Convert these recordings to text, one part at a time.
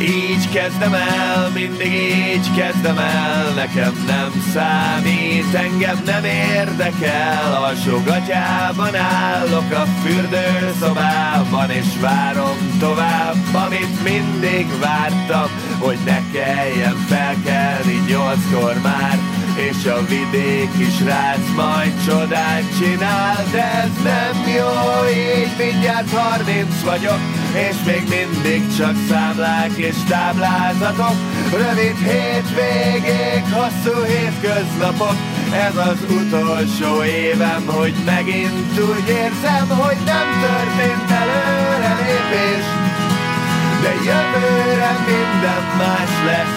Így kezdem el, mindig így kezdem el, nekem nem számít, engem nem érdekel. Alsógatyában állok a fürdőszobában, és várom tovább, amit mindig vártam, hogy ne kelljen felkelni 8-kor már, és a vidéki srác majd csodát csinál. De ez nem jó, így mindjárt 30 vagyok, és még mindig csak számlák és táblázatok. Rövid hétvégék, hosszú hétköznapok, ez az utolsó évem, hogy megint úgy érzem, hogy nem történt előrelépés, de jövőre minden más lesz.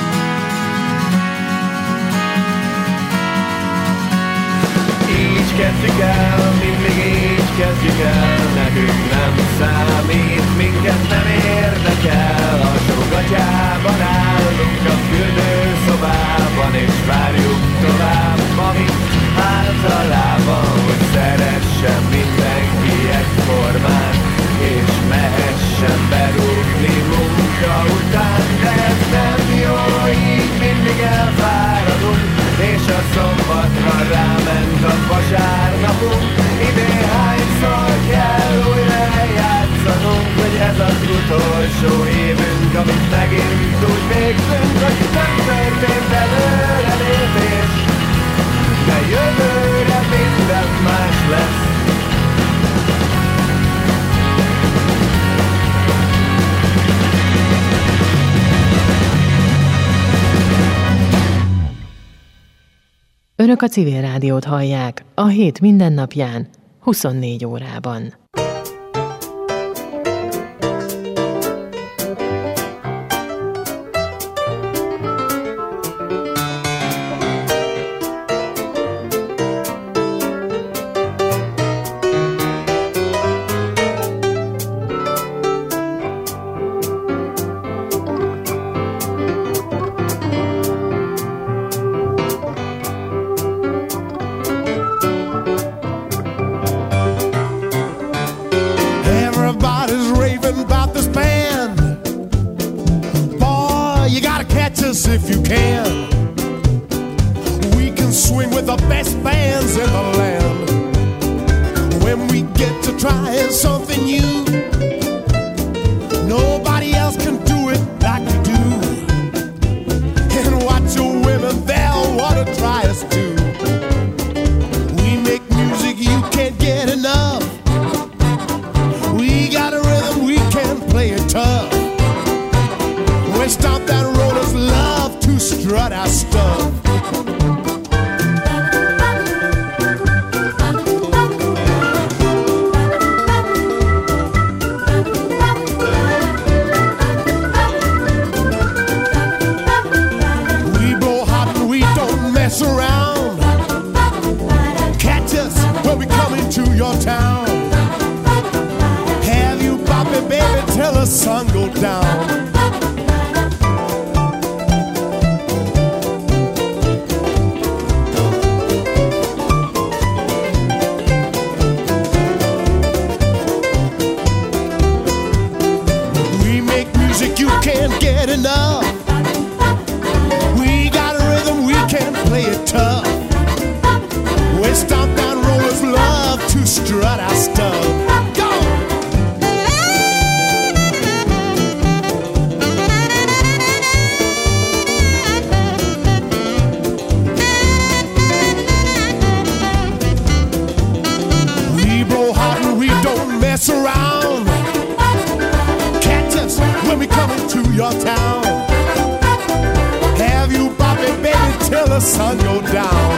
Így kezdjük el, mindig így kezdjük el, nekünk nem számít, minket nem érdekel. Alsógatyában állunk a fürdőszobában, és várjuk tovább, amit általában, hogy szeressen mindenki egyformán, és mehessen berúgni munka után. De ez nem jó, így mindig elfáradunk, és a szombatra ráment a vasárnapunk. Idén hányszor kell újra eljátszanunk, hogy ez az utolsó évünk, amit megint úgy végzünk, hogy nem történt előrelépés, de jövőre minden más lesz. Önök a Civil Rádiót hallják a hét mindennapján, 24 órában. If you can, we can swing with the best bands in the land. When we get to trying something new, nobody else can do it like we do. And watch your women, they'll want to try us too. We make music you can't get enough. We got a rhythm, we can play it tough. We stomp that rollers, love to strut our stuff. We blow hot and we don't mess around. Catch us when we come into your town. Have you bopping, baby, till the sun go down. You can't get enough. We got a rhythm, we can play it tough. We stomp down rollers, love to strut our stuff. Go! We blow hot and we don't mess around. When we come into your town, have you bopping, baby, till the sun go down.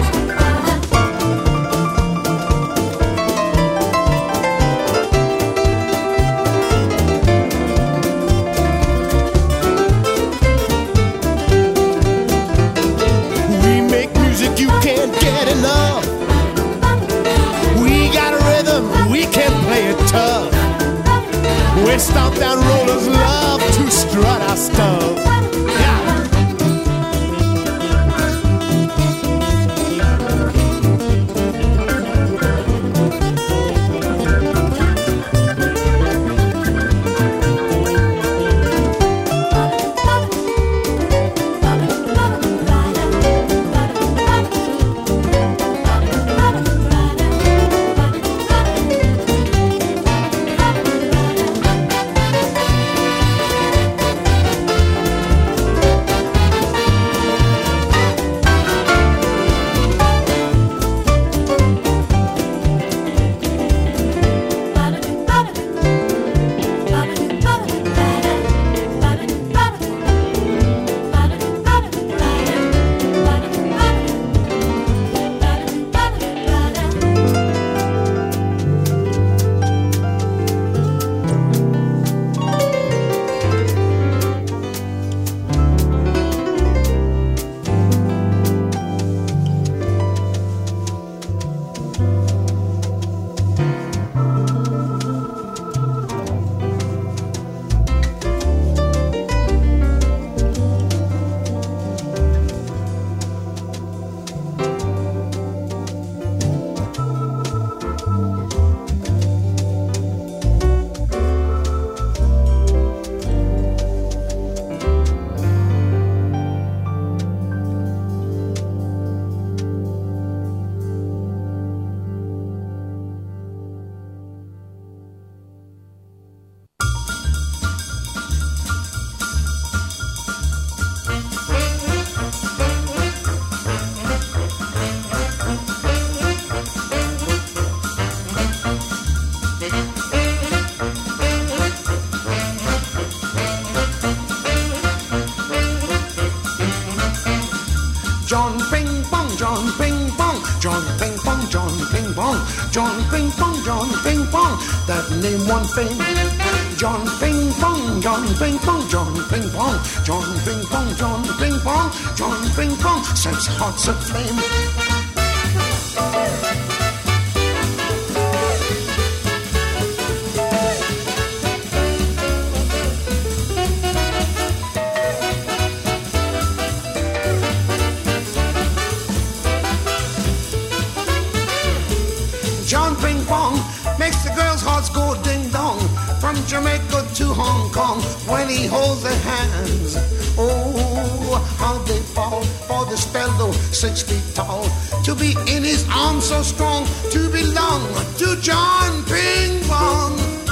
We make music you can't get enough. We got a rhythm, we can play it tough. We stomp down rollers, love to strut our stuff. Yeah. Ping Pong, John Ping Pong, that name won fame. John Ping Pong, John Ping Pong, John Ping Pong, John Ping Pong, John Ping Pong, John Ping Pong, sets hearts aflame. John Ping Pong makes the girls' hearts go ding-dong. From Jamaica to Hong Kong, when he holds their hands, oh, how they fall for this fellow 6 feet tall. To be in his arms so strong, to belong to John Ping Pong.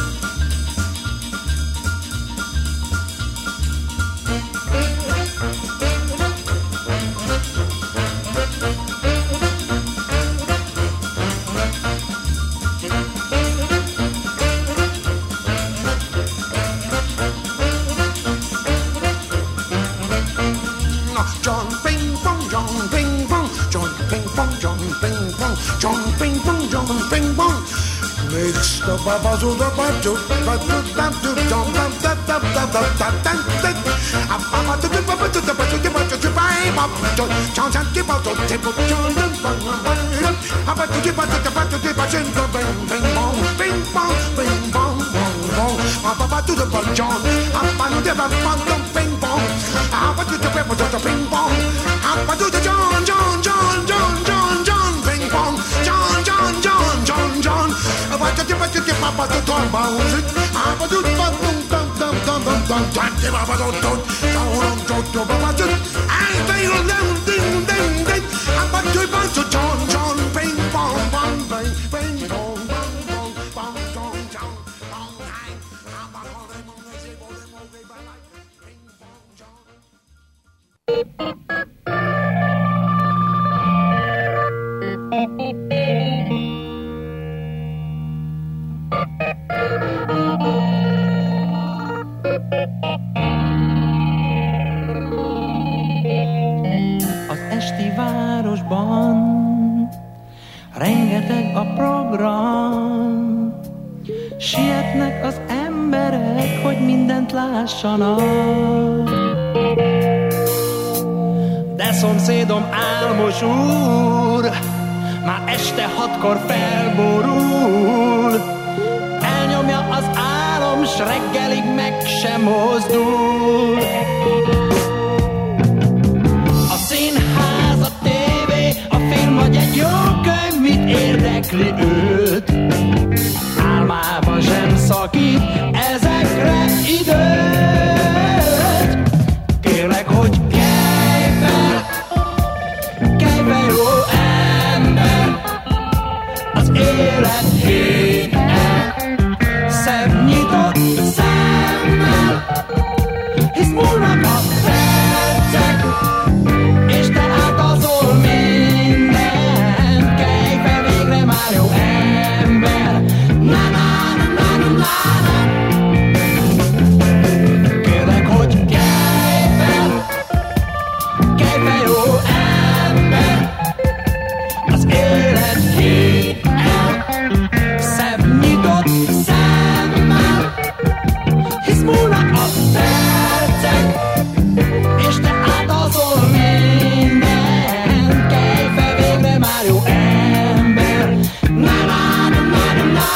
John Ping Pong, John Ping Pong, John Ping Pong, John Ping Pong, John Ping Pong, John Ping Pong. Makes the babas of the batu, batu, batu, dum, dum, dum, dum, dum, dum, dum, dum, dum. A baba to the baba to the batu, the batu to buy, baba, John San give out the table, John, a baba to the batu, the batu, the batu, the bing bong, bing bong, bing bong, bong, bong. A baba to the batu, John, a baba to the batu, bing bong. A baba to the baba to the bing bong, a baba to the John, John, John, John, John, John, bing bong, John, John, John, John, John. A baba to the batu, the baba to the batu, a baba to the batu, dum, dum, dum, dum, dum, dum, the baba to the batu, I think you'll never ding, ding, ding. A baba to the batu, John, John, bing bong, bong, bing, bing bong, bong, bong, bong, John, John, bong, bang. A baba to the batu, bing bong, John. Az esti városban rengeteg a program, sietnek az emberek, hogy mindent lássanak. De szomszédom álmos úr már este 6-kor felborul, elnyomja az álom, s reggelig meg sem mozdul. A színház, a tévé, a film vagy egy jó könyv, mit érdekli őt? Álmában sem szakít ezekre időt. Kérlek, hogy kelj fel, jó ember, az élet hét el, szebb nyitott szemmel, hisz múlnak a percek, és te átazol mindent. Kelj fel végre már, jó ember, na na na na na na. Kérlek, hogy kelj fel, jó ember, az élet hét el, szebb nyitott szemmel, hisz múlnak a percek, és te átazol mindent. Kelj fel végre már, jó ember, na na na na na na.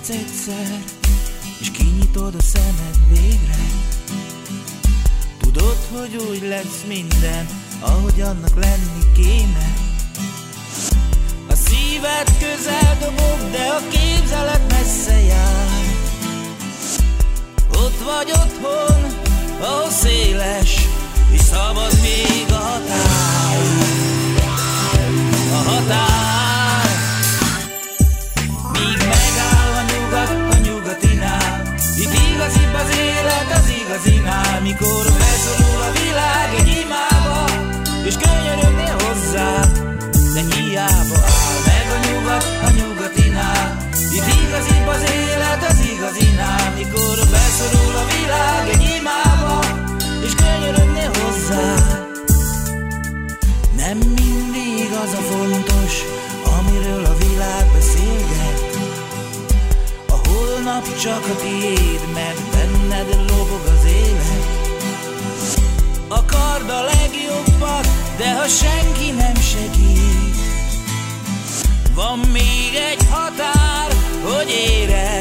félsz egyszer, és kinyitod a szemed végre. Tudod, hogy úgy lesz minden, ahogy annak lenni kéne. A szíved közel dobog, de a képzelet messze jár. Ott vagy otthon, ahol széles és szabad még a határ. A határ. Míg megáll a nyugat a nyugatinál, itt igazibb az élet az igazinál. Mikor beszorul a világ egy imába, és könyörögnél hozzá, de hiába áll meg a nyugat a nyugatinál. Itt igazibb az élet az igazinál. Mikor beszorul a világ egy imába, és könyörögnél hozzá. Nem mindig az a fontos, amiről a világ beszélget. A holnap csak a tiéd, mert benned lobog az élet. Akard a legjobbat, de ha senki nem segít, van még egy határ, hogy érez.